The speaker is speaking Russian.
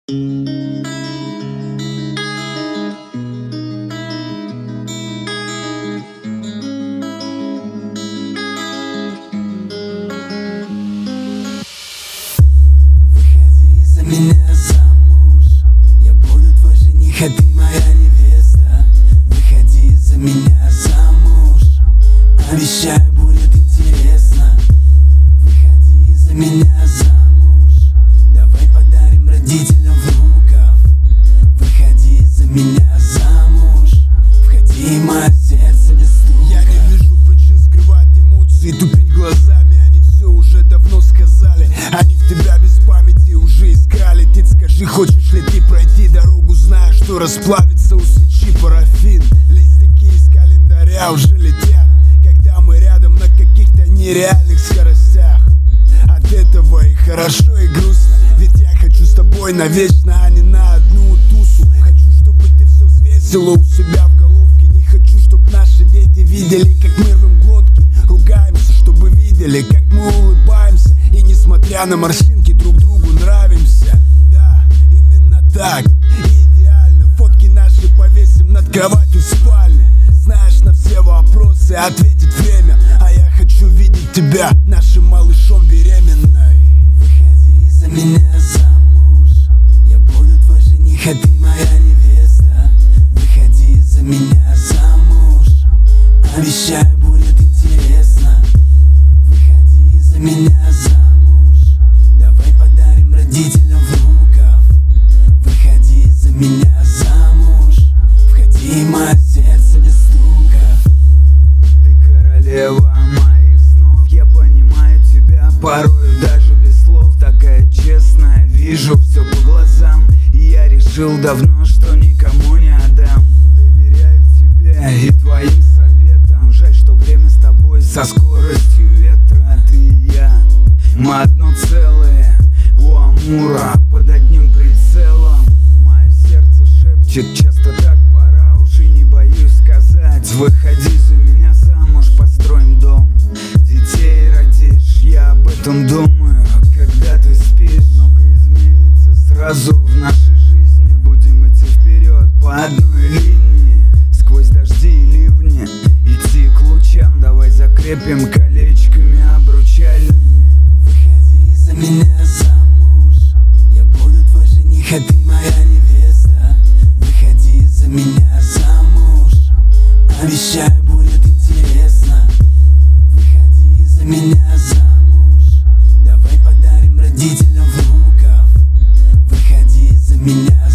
Выходи за меня замуж, я буду твой жених, а ты моя невеста. Выходи за меня замуж, обещаю, будет интересно. Выходи за меня замуж, давай подарим родителям внуков. Выходи за меня замуж, входи в мое сердце без стука. Я не вижу причин скрывать эмоции, тупить глазами, они все уже давно сказали. Они в тебя без памяти уже искали. Ты скажи, хочешь ли ты пройти дорогу, зная, что расплавится у свечи парафин. Листики из календаря уже летят, когда мы рядом на каких-то нереальных скоростях. От этого и хорошо, и грустно, ведь я хочу с тобой навечно, а не на одну тусу. Хочу, чтобы ты все взвесила у себя в головке. Не хочу, чтобы наши дети видели, как мы рвем глотки. Ругаемся, чтобы видели, как мы улыбаемся, и несмотря на морщинки друг другу нравимся. Да, именно так, идеально. Фотки наши повесим над кроватью в спальне. Знаешь, на все вопросы ответит время, а я хочу видеть тебя нашим малышом беременной. Выходи за меня замуж, я буду твой жених, а ты моя невеста. Выходи за меня замуж, обещаю, будет интересно. Выходи за меня замуж, давай подарим родителям внуков. Выходи за меня замуж, входи в мое сердце без стука. Ты королева моих снов, я понимаю тебя порою даже без слов. Такая честная, вижу все по глазам, и я решил давно, что никому не отдам. Доверяю тебе и твоим советам. Жаль, что время с тобой со скоростью ветра. Ты и я, мы одно целое, у Амура под одним прицелом. Мое сердце шепчет часто, так пора, уже не боюсь сказать. Выходи за меня замуж, построим дом, детей родишь. Я об этом думаю, когда ты спишь. Много изменится сразу в нашей жизни. Будем идти вперед по одной линии, сквозь дожди и ливни, идти к лучам. Давай закрепим колечками обручальными. Выходи за меня замуж, я буду твой жених, а ты моя невеста. Выходи за меня замуж, обещаю, будет интересно. Выходи за меня замуж, давай подарим родителям внуков. Выходи за меня